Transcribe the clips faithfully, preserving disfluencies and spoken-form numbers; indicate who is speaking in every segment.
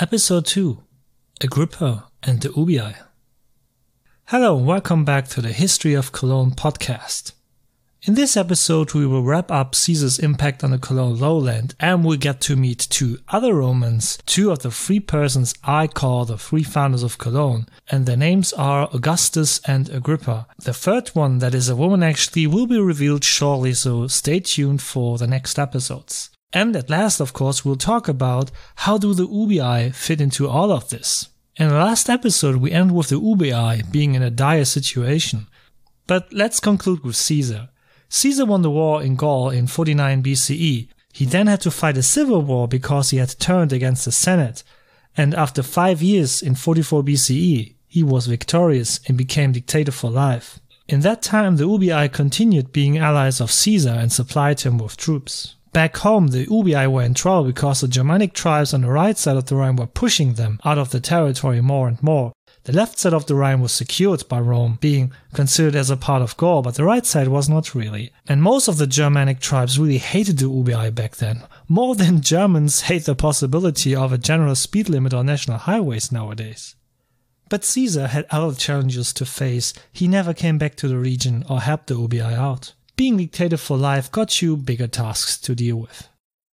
Speaker 1: Episode two, Agrippa and the Ubii. Hello and welcome back to the History of Cologne podcast. In this episode we will wrap up Caesar's impact on the Cologne lowland and we'll get to meet two other Romans, two of the three persons I call the three founders of Cologne, and their names are Augustus and Agrippa. The third one, that is a woman actually, will be revealed shortly, so stay tuned for the next episodes. And at last, of course, we'll talk about how do the Ubii fit into all of this. In the last episode we end with the Ubii being in a dire situation. But let's conclude with Caesar. Caesar won the war in Gaul in forty-nine B C E. He then had to fight a civil war because he had turned against the Senate. And after five years in forty-four B C E, he was victorious and became dictator for life. In that time the Ubii continued being allies of Caesar and supplied him with troops. Back home, the Ubii were in trouble because the Germanic tribes on the right side of the Rhine were pushing them out of the territory more and more. The left side of the Rhine was secured by Rome, being considered as a part of Gaul, but the right side was not really. And most of the Germanic tribes really hated the Ubii back then, more than Germans hate the possibility of a general speed limit on national highways nowadays. But Caesar had other challenges to face. He never came back to the region or helped the Ubii out. Being dictator for life got you bigger tasks to deal with.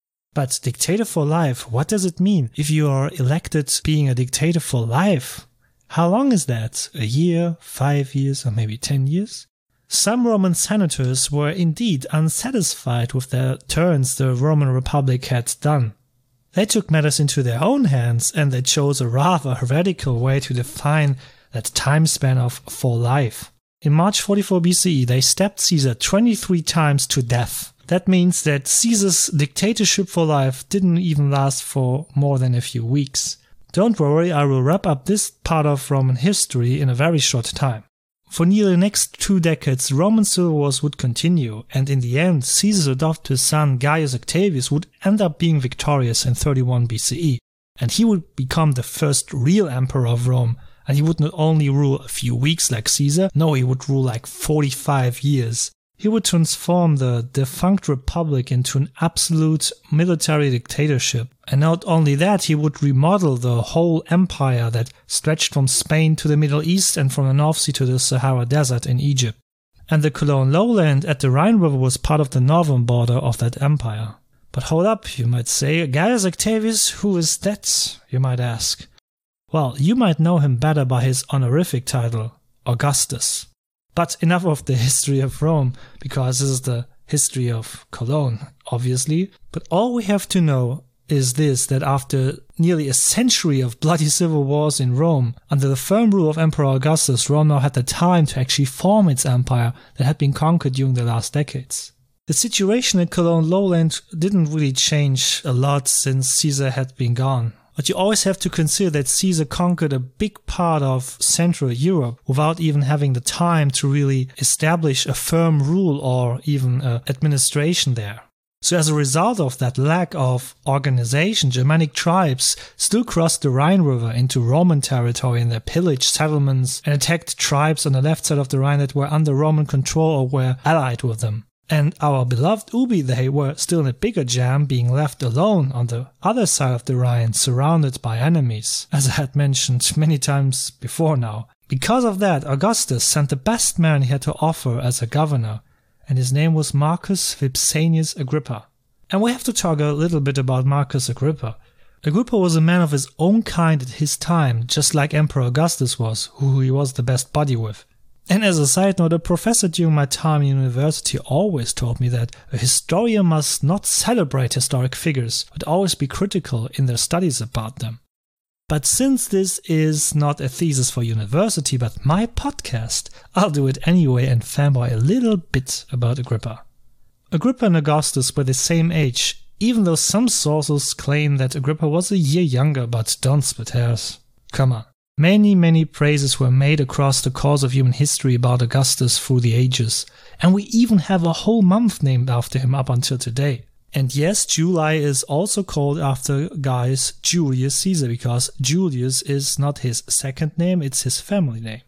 Speaker 1: But dictator for life, what does it mean if you are elected being a dictator for life? How long is that? A year, five years, or maybe ten years? Some Roman senators were indeed unsatisfied with the turns the Roman Republic had done. They took matters into their own hands and they chose a rather radical way to define that time span of for life. In March forty-four B C E, they stabbed Caesar twenty-three times to death. That means that Caesar's dictatorship for life didn't even last for more than a few weeks. Don't worry, I will wrap up this part of Roman history in a very short time. For nearly the next two decades, Roman civil wars would continue, and in the end, Caesar's adopted son Gaius Octavius would end up being victorious in thirty-one B C E, and he would become the first real emperor of Rome. And he would not only rule a few weeks like Caesar, no, he would rule like forty-five years. He would transform the defunct republic into an absolute military dictatorship. And not only that, he would remodel the whole empire that stretched from Spain to the Middle East and from the North Sea to the Sahara Desert in Egypt. And the Cologne lowland at the Rhine River was part of the northern border of that empire. But hold up, you might say, Gaius Octavius, who is that, you might ask? Well, you might know him better by his honorific title, Augustus. But enough of the history of Rome, because this is the history of Cologne, obviously. But all we have to know is this, that after nearly a century of bloody civil wars in Rome, under the firm rule of Emperor Augustus, Rome now had the time to actually form its empire that had been conquered during the last decades. The situation in Cologne lowland didn't really change a lot since Caesar had been gone. But you always have to consider that Caesar conquered a big part of Central Europe without even having the time to really establish a firm rule or even an administration there. So as a result of that lack of organization, Germanic tribes still crossed the Rhine River into Roman territory and they pillaged settlements and attacked tribes on the left side of the Rhine that were under Roman control or were allied with them. And our beloved Ubii, they were still in a bigger jam, being left alone on the other side of the Rhine, surrounded by enemies, as I had mentioned many times before now. Because of that, Augustus sent the best man he had to offer as a governor, and his name was Marcus Vipsanius Agrippa. And we have to talk a little bit about Marcus Agrippa. Agrippa was a man of his own kind at his time, just like Emperor Augustus was, who he was the best buddy with. And as a side note, a professor during my time in university always told me that a historian must not celebrate historic figures, but always be critical in their studies about them. But since this is not a thesis for university, but my podcast, I'll do it anyway and fanboy a little bit about Agrippa. Agrippa and Augustus were the same age, even though some sources claim that Agrippa was a year younger, but don't split hairs. Come on. Many, many praises were made across the course of human history about Augustus through the ages, and we even have a whole month named after him up until today. And yes, July is also called after Gaius Julius Caesar, because Julius is not his second name, it's his family name.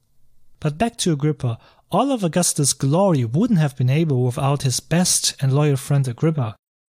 Speaker 1: But back to Agrippa, all of Augustus' glory wouldn't have been able without his best and loyal friend Agrippa.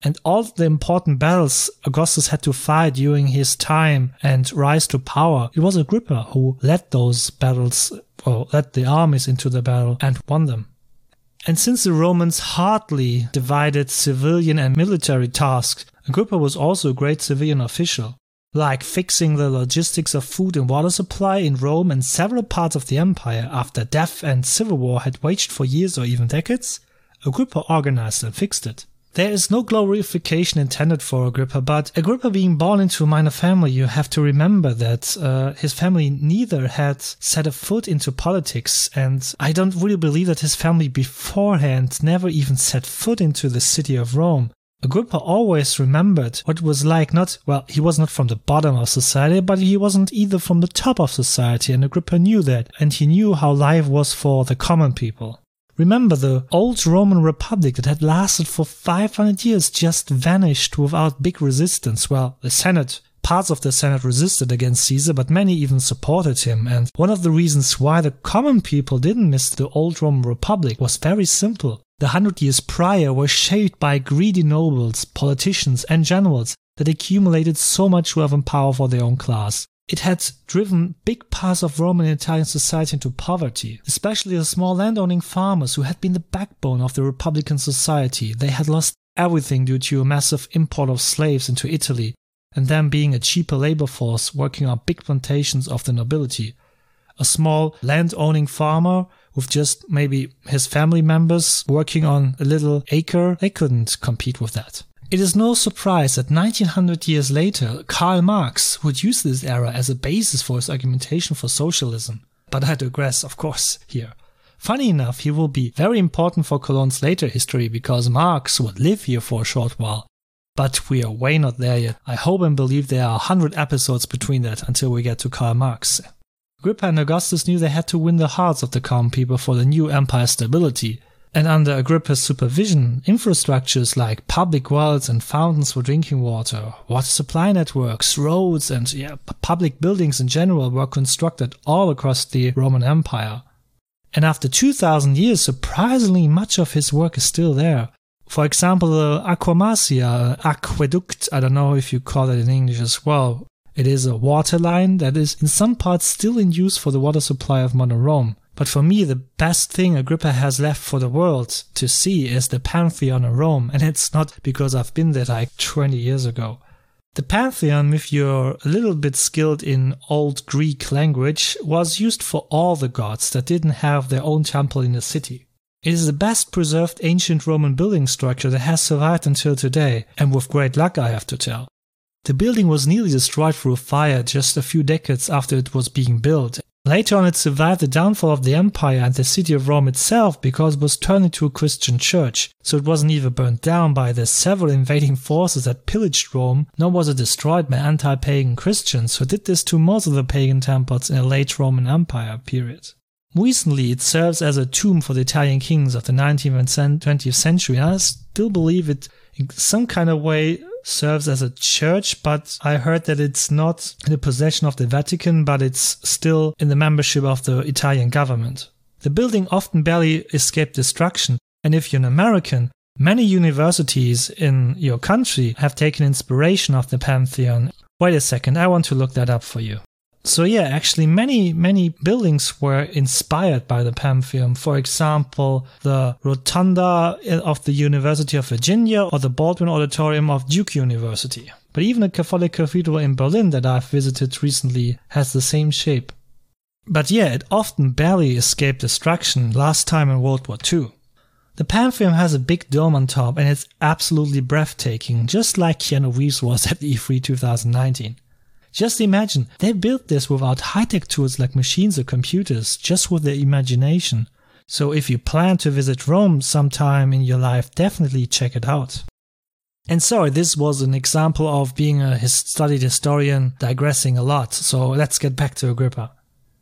Speaker 1: And all the important battles Augustus had to fight during his time and rise to power, it was Agrippa who led those battles, or led the armies into the battle and won them. And since the Romans hardly divided civilian and military tasks, Agrippa was also a great civilian official, like fixing the logistics of food and water supply in Rome and several parts of the empire after death and civil war had waged for years or even decades. Agrippa organized and fixed it. There is no glorification intended for Agrippa, but Agrippa being born into a minor family, you have to remember that uh, his family neither had set a foot into politics, and I don't really believe that his family beforehand never even set foot into the city of Rome. Agrippa always remembered what it was like, not, well, he was not from the bottom of society, but he wasn't either from the top of society, and Agrippa knew that, and he knew how life was for the common people. Remember, the old Roman Republic that had lasted for five hundred years just vanished without big resistance. Well, the Senate, parts of the Senate resisted against Caesar, but many even supported him. And one of the reasons why the common people didn't miss the old Roman Republic was very simple. The hundred years prior were shaped by greedy nobles, politicians, and generals that accumulated so much wealth and power for their own class. It had driven big parts of Roman and Italian society into poverty, especially the small landowning farmers who had been the backbone of the Republican society. They had lost everything due to a massive import of slaves into Italy, and them being a cheaper labor force working on big plantations of the nobility. A small land-owning farmer with just maybe his family members working on a little acre, they couldn't compete with that. It is no surprise that nineteen hundred years later, Karl Marx would use this era as a basis for his argumentation for socialism. But I digress, of course, here. Funny enough, he will be very important for Cologne's later history because Marx would live here for a short while. But we are way not there yet. I hope and believe there are a hundred episodes between that until we get to Karl Marx. Agrippa and Augustus knew they had to win the hearts of the common people for the new empire's stability. And under Agrippa's supervision, infrastructures like public wells and fountains for drinking water, water supply networks, roads, and yeah, public buildings in general were constructed all across the Roman Empire. And after two thousand years, surprisingly much of his work is still there. For example, the Aquamarcia, aqueduct, I don't know if you call it in English as well. It is a water line that is in some parts still in use for the water supply of modern Rome. But for me, the best thing Agrippa has left for the world to see is the Pantheon in Rome, and it's not because I've been there like twenty years ago. The Pantheon, if you're a little bit skilled in old Greek language, was used for all the gods that didn't have their own temple in the city. It is the best preserved ancient Roman building structure that has survived until today, and with great luck, I have to tell. The building was nearly destroyed through a fire just a few decades after it was being built. Later on, it survived the downfall of the empire and the city of Rome itself because it was turned into a Christian church, so it wasn't even burnt down by the several invading forces that pillaged Rome, nor was it destroyed by anti-pagan Christians who did this to most of the pagan temples in the late Roman Empire period. Recently, it serves as a tomb for the Italian kings of the nineteenth and twentieth century, and I still believe it in some kind of way serves as a church, but I heard that it's not in the possession of the Vatican, but it's still in the membership of the Italian government. The building often barely escaped destruction, and if you're an American, many universities in your country have taken inspiration of the Pantheon. Wait a second, I want to look that up for you. So yeah, actually many, many buildings were inspired by the Pantheon. For example, the Rotunda of the University of Virginia or the Baldwin Auditorium of Duke University. But even a Catholic cathedral in Berlin that I've visited recently has the same shape. But yeah, it often barely escaped destruction, last time in World War Two. The Pantheon has a big dome on top and it's absolutely breathtaking, just like Keanu Reeves was at E three twenty nineteen. Just imagine, they built this without high-tech tools like machines or computers, just with their imagination. So if you plan to visit Rome sometime in your life, definitely check it out. And sorry, this was an example of being a his studied historian digressing a lot, so let's get back to Agrippa.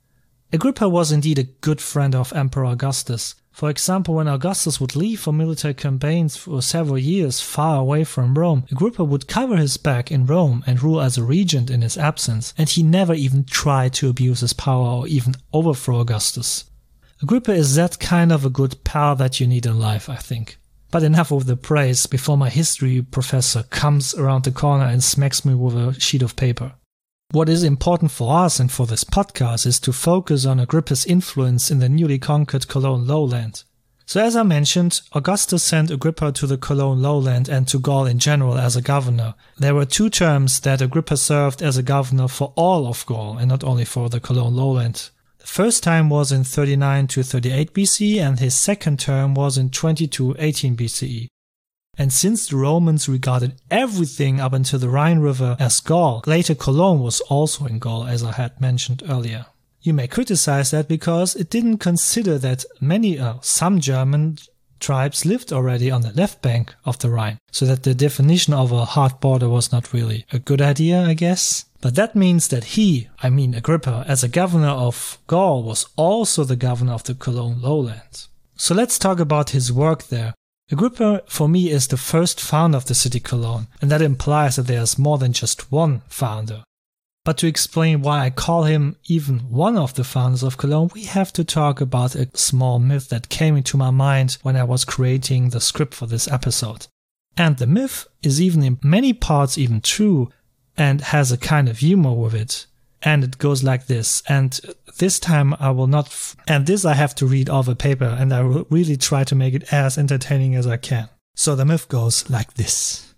Speaker 1: Agrippa was indeed a good friend of Emperor Augustus. For example, when Augustus would leave for military campaigns for several years far away from Rome, Agrippa would cover his back in Rome and rule as a regent in his absence, and he never even tried to abuse his power or even overthrow Augustus. Agrippa is that kind of a good pal that you need in life, I think. But enough of the praise before my history professor comes around the corner and smacks me with a sheet of paper. What is important for us and for this podcast is to focus on Agrippa's influence in the newly conquered Cologne lowland. So as I mentioned, Augustus sent Agrippa to the Cologne lowland and to Gaul in general as a governor. There were two terms that Agrippa served as a governor for all of Gaul and not only for the Cologne lowland. The first time was in thirty-nine to thirty-eight B C E and his second term was in twenty-two to eighteen B C E. And since the Romans regarded everything up until the Rhine River as Gaul, later Cologne was also in Gaul, as I had mentioned earlier. You may criticize that because it didn't consider that many, uh, some German tribes lived already on the left bank of the Rhine, so that the definition of a hard border was not really a good idea, I guess. But that means that he, I mean Agrippa, as a governor of Gaul, was also the governor of the Cologne lowland. So let's talk about his work there. Agrippa, for me, is the first founder of the city Cologne, and that implies that there's more than just one founder. But to explain why I call him even one of the founders of Cologne, we have to talk about a small myth that came into my mind when I was creating the script for this episode. And the myth is even in many parts even true and has a kind of humor with it. And it goes like this, and this time I will not, f- and this I have to read off a paper, and I will really try to make it as entertaining as I can. So the myth goes like this.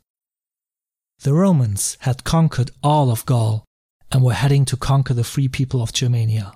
Speaker 1: The Romans had conquered all of Gaul, and were heading to conquer the free people of Germania.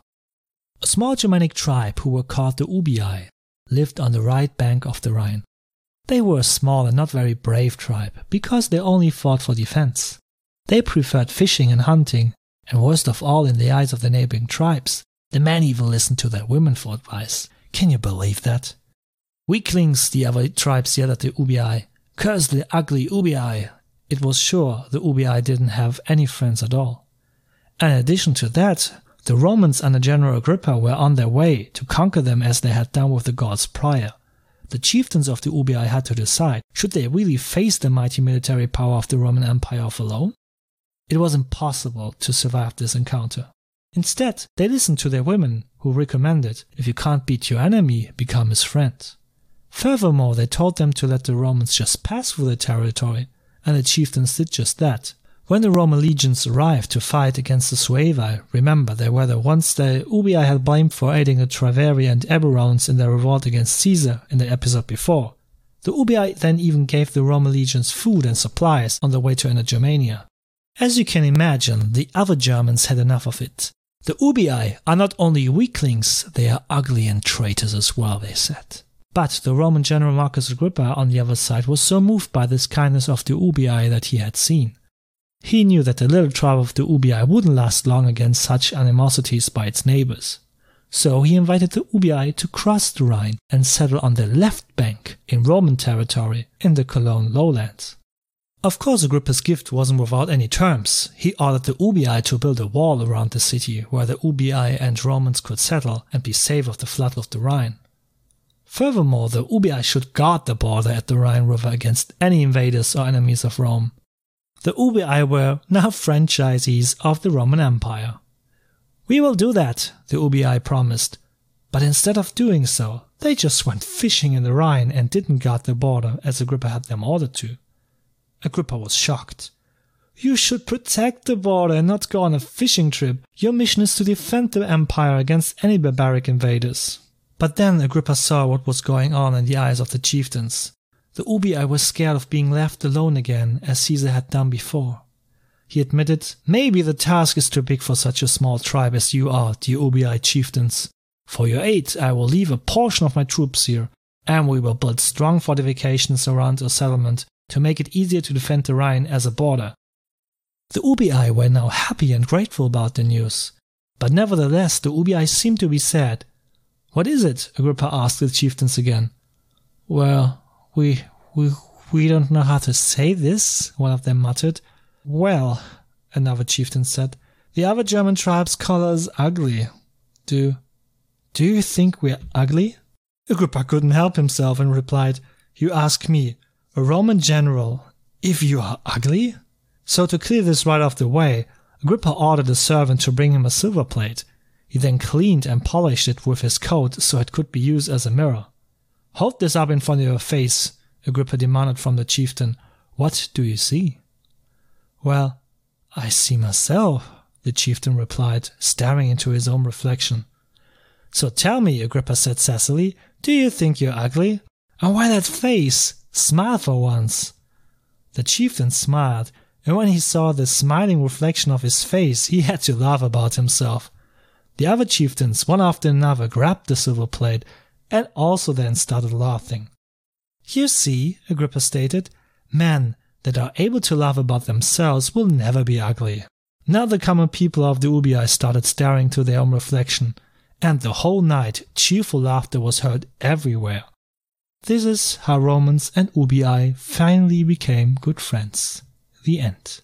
Speaker 1: A small Germanic tribe who were called the Ubii lived on the right bank of the Rhine. They were a small and not very brave tribe, because they only fought for defense. They preferred fishing and hunting, and worst of all in the eyes of the neighboring tribes, the men even listened to their women for advice. Can you believe that? Weaklings, the other tribes yelled at the Ubii. Curse the ugly Ubii! It was sure the Ubii didn't have any friends at all. And in addition to that, the Romans under General Agrippa were on their way to conquer them as they had done with the Gauls prior. The chieftains of the Ubii had to decide, should they really face the mighty military power of the Roman Empire off alone? It was impossible to survive this encounter. Instead, they listened to their women, who recommended, if you can't beat your enemy, become his friend. Furthermore, they told them to let the Romans just pass through the territory, and the chieftains did just that. When the Roman legions arrived to fight against the Suevi, remember they were the ones the Ubii had blamed for aiding the Treveri and Eburones in their revolt against Caesar in the episode before. The Ubii then even gave the Roman legions food and supplies on the way to enter Germania. As you can imagine, the other Germans had enough of it. The Ubii are not only weaklings, they are ugly and traitors as well, they said. But the Roman general Marcus Agrippa on the other side was so moved by this kindness of the Ubii that he had seen. He knew that the little tribe of the Ubii wouldn't last long against such animosities by its neighbors. So he invited the Ubii to cross the Rhine and settle on the left bank in Roman territory in the Cologne lowlands. Of course, Agrippa's gift wasn't without any terms. He ordered the Ubii to build a wall around the city where the Ubii and Romans could settle and be safe of the flood of the Rhine. Furthermore, the Ubii should guard the border at the Rhine River against any invaders or enemies of Rome. The Ubii were now franchisees of the Roman Empire. We will do that, the Ubii promised. But instead of doing so, they just went fishing in the Rhine and didn't guard the border as Agrippa had them ordered to. Agrippa was shocked. You should protect the border and not go on a fishing trip. Your mission is to defend the empire against any barbaric invaders. But then Agrippa saw what was going on in the eyes of the chieftains. The Ubii were scared of being left alone again, as Caesar had done before. He admitted, maybe the task is too big for such a small tribe as you are, the Ubii chieftains. For your aid, I will leave a portion of my troops here, and we will build strong fortifications around the settlement to make it easier to defend the Rhine as a border. The Ubii were now happy and grateful about the news. But nevertheless, the Ubii seemed to be sad. What is it? Agrippa asked the chieftains again. Well, we, we, we don't know how to say this, one of them muttered. Well, another chieftain said, the other German tribes call us ugly. Do, do you think we're ugly? Agrippa couldn't help himself and replied, you ask me, a Roman general, if you are ugly? So to clear this right off the way, Agrippa ordered a servant to bring him a silver plate. He then cleaned and polished it with his coat so it could be used as a mirror. Hold this up in front of your face, Agrippa demanded from the chieftain. "What do you see?" "Well, I see myself," the chieftain replied, staring into his own reflection. "So tell me," Agrippa said sassily, "do you think you're ugly? And why that face? Smile for once." The chieftain smiled, and when he saw the smiling reflection of his face, he had to laugh about himself. The other chieftains, one after another, grabbed the silver plate and also then started laughing. "You see," Agrippa stated, "men that are able to laugh about themselves will never be ugly." Now the common people of the Ubii started staring to their own reflection, and the whole night cheerful laughter was heard everywhere. This is how Romans and Ubii finally became good friends. The end.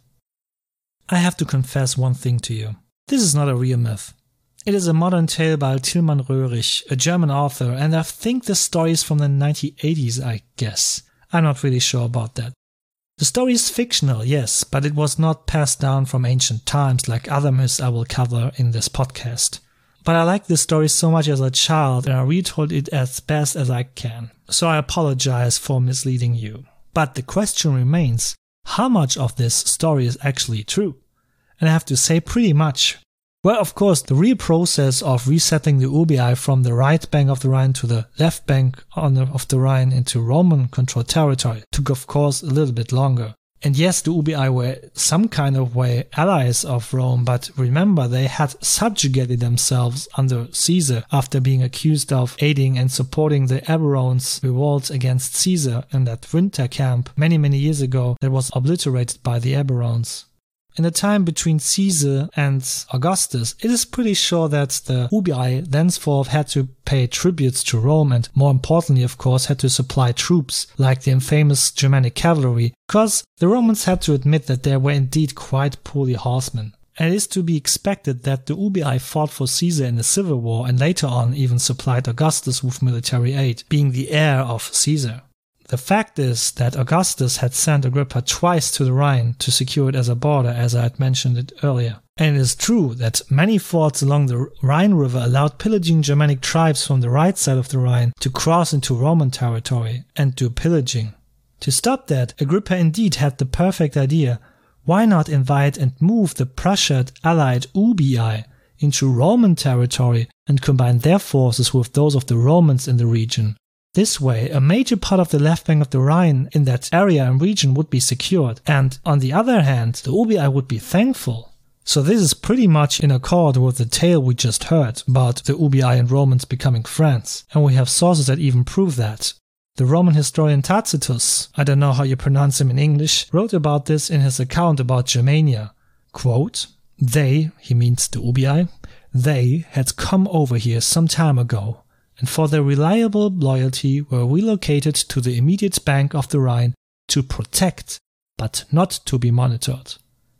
Speaker 1: I have to confess one thing to you. This is not a real myth. It is a modern tale by Tilman Röhrig, a German author, and I think the story is from the nineteen eighties, I guess. I'm not really sure about that. The story is fictional, yes, but it was not passed down from ancient times like other myths I will cover in this podcast. But I liked this story so much as a child and I retold it as best as I can, so I apologize for misleading you. But the question remains, how much of this story is actually true? And I have to say pretty much. Well, of course, the real process of resettling the Ubii from the right bank of the Rhine to the left bank on the, of the Rhine into Roman-controlled territory took, of course, a little bit longer. And yes, the Ubii were some kind of way allies of Rome, but remember, they had subjugated themselves under Caesar after being accused of aiding and supporting the Eburones' revolt against Caesar in that winter camp many, many years ago that was obliterated by the Eburones. In the time between Caesar and Augustus, it is pretty sure that the Ubii thenceforth had to pay tributes to Rome and, more importantly, of course, had to supply troops like the infamous Germanic cavalry, because the Romans had to admit that they were indeed quite poorly horsemen. And it is to be expected that the Ubii fought for Caesar in the civil war and later on even supplied Augustus with military aid, being the heir of Caesar. The fact is that Augustus had sent Agrippa twice to the Rhine to secure it as a border, as I had mentioned it earlier. And it is true that many forts along the Rhine River allowed pillaging Germanic tribes from the right side of the Rhine to cross into Roman territory and do pillaging. To stop that, Agrippa indeed had the perfect idea. Why not invite and move the Prussian-allied Ubii into Roman territory and combine their forces with those of the Romans in the region? This way, a major part of the left bank of the Rhine in that area and region would be secured, and on the other hand, the Ubii would be thankful. So this is pretty much in accord with the tale we just heard about the Ubii and Romans becoming friends, and we have sources that even prove that. The Roman historian Tacitus, I don't know how you pronounce him in English, wrote about this in his account about Germania. Quote, "They," he means the Ubii, "they had come over here some time ago, and for their reliable loyalty were relocated to the immediate bank of the Rhine to protect, but not to be monitored."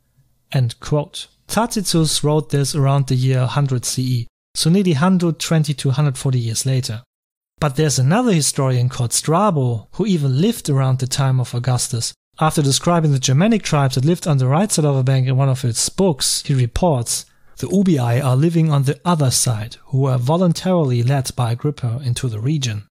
Speaker 1: End quote. Tacitus wrote this around the year one hundred C E, so nearly one hundred twenty to one hundred forty years later. But there's another historian called Strabo who even lived around the time of Augustus. After describing the Germanic tribes that lived on the right side of the bank in one of his books, he reports, "The Ubii are living on the other side, who were voluntarily led by Agrippa into the region."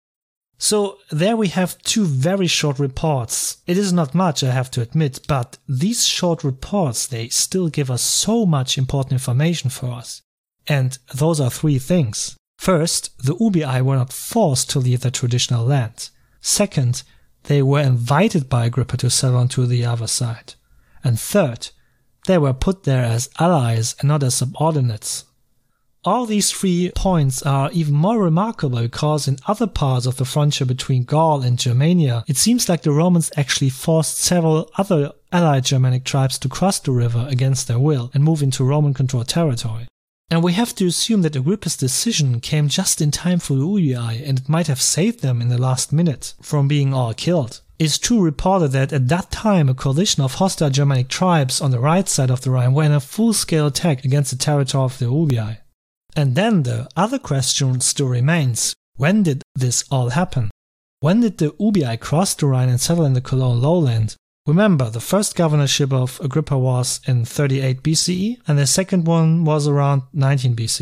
Speaker 1: So there we have two very short reports. It is not much, I have to admit, but these short reports, they still give us so much important information for us. And those are three things. First, the Ubii were not forced to leave their traditional land. Second, they were invited by Agrippa to settle onto the other side. And third, they were put there as allies and not as subordinates. All these three points are even more remarkable because in other parts of the frontier between Gaul and Germania, it seems like the Romans actually forced several other allied Germanic tribes to cross the river against their will and move into Roman-controlled territory. And we have to assume that Agrippa's decision came just in time for the Ubii, and it might have saved them in the last minute from being all killed. It's true reported that at that time a coalition of hostile Germanic tribes on the right side of the Rhine were in a full-scale attack against the territory of the Ubii. And then the other question still remains, when did this all happen? When did the Ubii cross the Rhine and settle in the Cologne lowland? Remember, the first governorship of Agrippa was in thirty-eight B C E, and the second one was around nineteen B C E.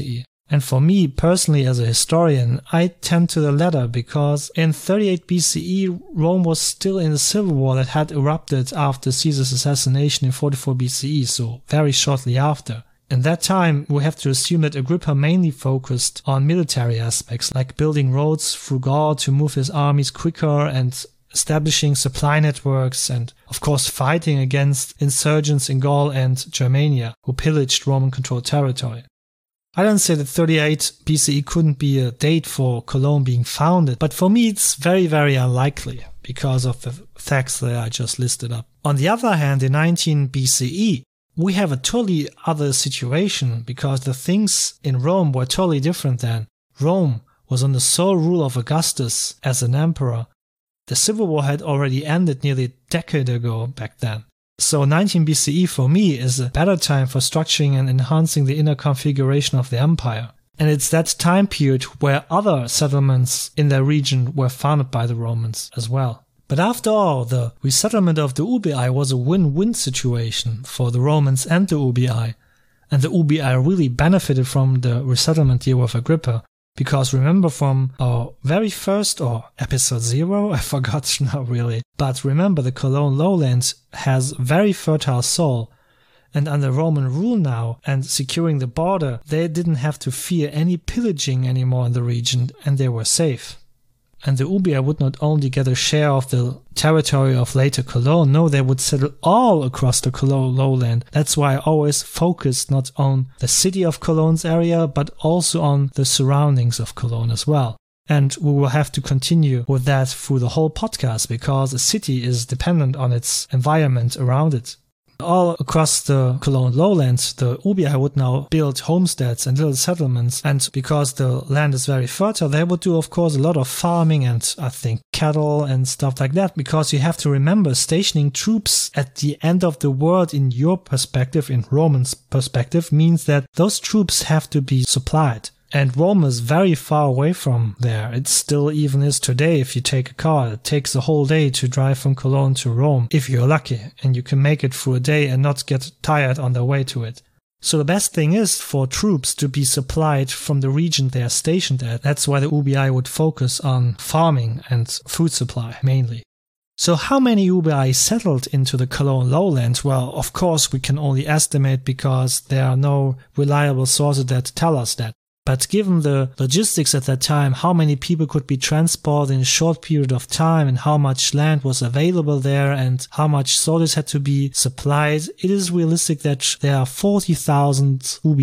Speaker 1: And for me, personally, as a historian, I tend to the latter because in thirty-eight B C E, Rome was still in a civil war that had erupted after Caesar's assassination in forty-four B C E, so very shortly after. In that time, we have to assume that Agrippa mainly focused on military aspects, like building roads through Gaul to move his armies quicker and establishing supply networks and, of course, fighting against insurgents in Gaul and Germania, who pillaged Roman-controlled territory. I don't say that thirty-eight B C E couldn't be a date for Cologne being founded, but for me it's very, very unlikely because of the facts that I just listed up. On the other hand, in nineteen B C E, we have a totally other situation because the things in Rome were totally different then. Rome was under sole rule of Augustus as an emperor. The civil war had already ended nearly a decade ago back then. So nineteen B C E for me is a better time for structuring and enhancing the inner configuration of the empire. And it's that time period where other settlements in the region were founded by the Romans as well. But after all, the resettlement of the Ubii was a win-win situation for the Romans and the Ubii. And the Ubii really benefited from the resettlement here with Agrippa. Because remember from our very first, or episode zero, I forgot now really, but remember the Cologne lowlands has very fertile soil, and under Roman rule now and securing the border, they didn't have to fear any pillaging anymore in the region, and they were safe. And the Ubii would not only get a share of the territory of later Cologne, no, they would settle all across the Cologne lowland. That's why I always focused not on the city of Cologne's area, but also on the surroundings of Cologne as well. And we will have to continue with that through the whole podcast because a city is dependent on its environment around it. All across the Cologne lowlands, the Ubii would now build homesteads and little settlements, and because the land is very fertile, they would do, of course, a lot of farming and, I think, cattle and stuff like that, because you have to remember stationing troops at the end of the world in your perspective, in Roman's perspective, means that those troops have to be supplied. And Rome is very far away from there. It still even is today. If you take a car, it takes a whole day to drive from Cologne to Rome, if you're lucky, and you can make it through a day and not get tired on the way to it. So the best thing is for troops to be supplied from the region they are stationed at. That's why the Ubii would focus on farming and food supply mainly. So how many Ubii settled into the Cologne lowlands? Well, of course, we can only estimate because there are no reliable sources that tell us that. But given the logistics at that time, how many people could be transported in a short period of time and how much land was available there and how much soldiers had to be supplied, it is realistic that there are forty thousand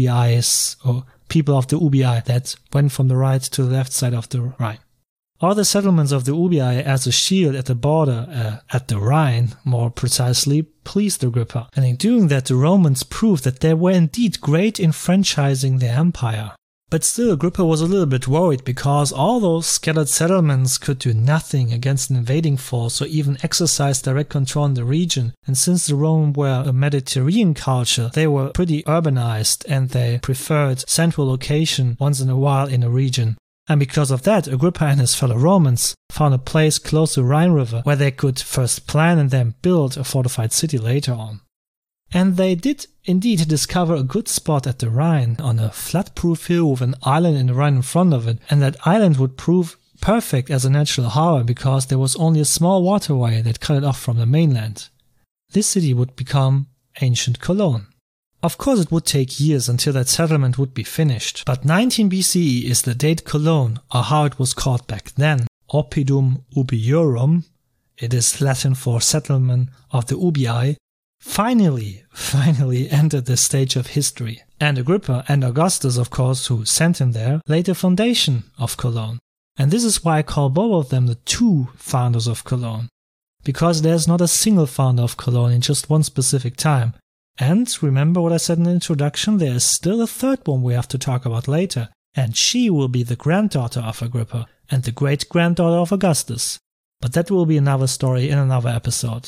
Speaker 1: Ubii, or people of the Ubii, that went from the right to the left side of the Rhine. All the settlements of the Ubii as a shield at the border, uh, at the Rhine more precisely, pleased Agrippa. And in doing that, the Romans proved that they were indeed great in franchising their empire. But still, Agrippa was a little bit worried because all those scattered settlements could do nothing against an invading force or even exercise direct control in the region. And since the Romans were a Mediterranean culture, they were pretty urbanized and they preferred central location once in a while in a region. And because of that, Agrippa and his fellow Romans found a place close to the Rhine River where they could first plan and then build a fortified city later on. And they did indeed discover a good spot at the Rhine on a flood-proof hill with an island in the Rhine in front of it, and that island would prove perfect as a natural harbor because there was only a small waterway that cut it off from the mainland. This city would become ancient Cologne. Of course, it would take years until that settlement would be finished, but nineteen B C E is the date Cologne, or how it was called back then, Oppidum Ubiorum, it is Latin for settlement of the Ubii, finally, finally entered this stage of history. And Agrippa and Augustus, of course, who sent him there, laid the foundation of Cologne. And this is why I call both of them the two founders of Cologne. Because there's not a single founder of Cologne in just one specific time. And remember what I said in the introduction, there is still a third one we have to talk about later. And she will be the granddaughter of Agrippa and the great-granddaughter of Augustus. But that will be another story in another episode.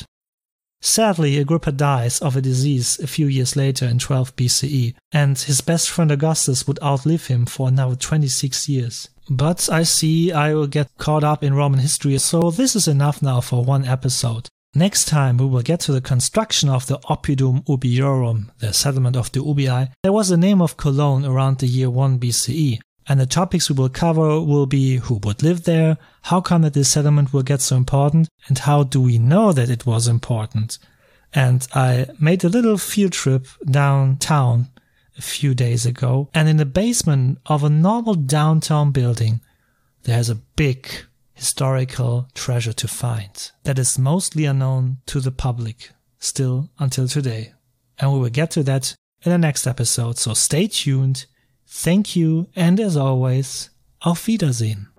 Speaker 1: Sadly, Agrippa dies of a disease a few years later in twelve B C E, and his best friend Augustus would outlive him for another twenty-six years. But I see I will get caught up in Roman history, so this is enough now for one episode. Next time we will get to the construction of the Oppidum Ubiorum, the settlement of the Ubii. There was the name of Cologne around the year one B C E, and the topics we will cover will be who would live there, how come that this settlement will get so important, and how do we know that it was important. And I made a little field trip downtown a few days ago, and in the basement of a normal downtown building, there's a big historical treasure to find that is mostly unknown to the public still until today. And we will get to that in the next episode, so stay tuned. Thank you, and as always, auf Wiedersehen.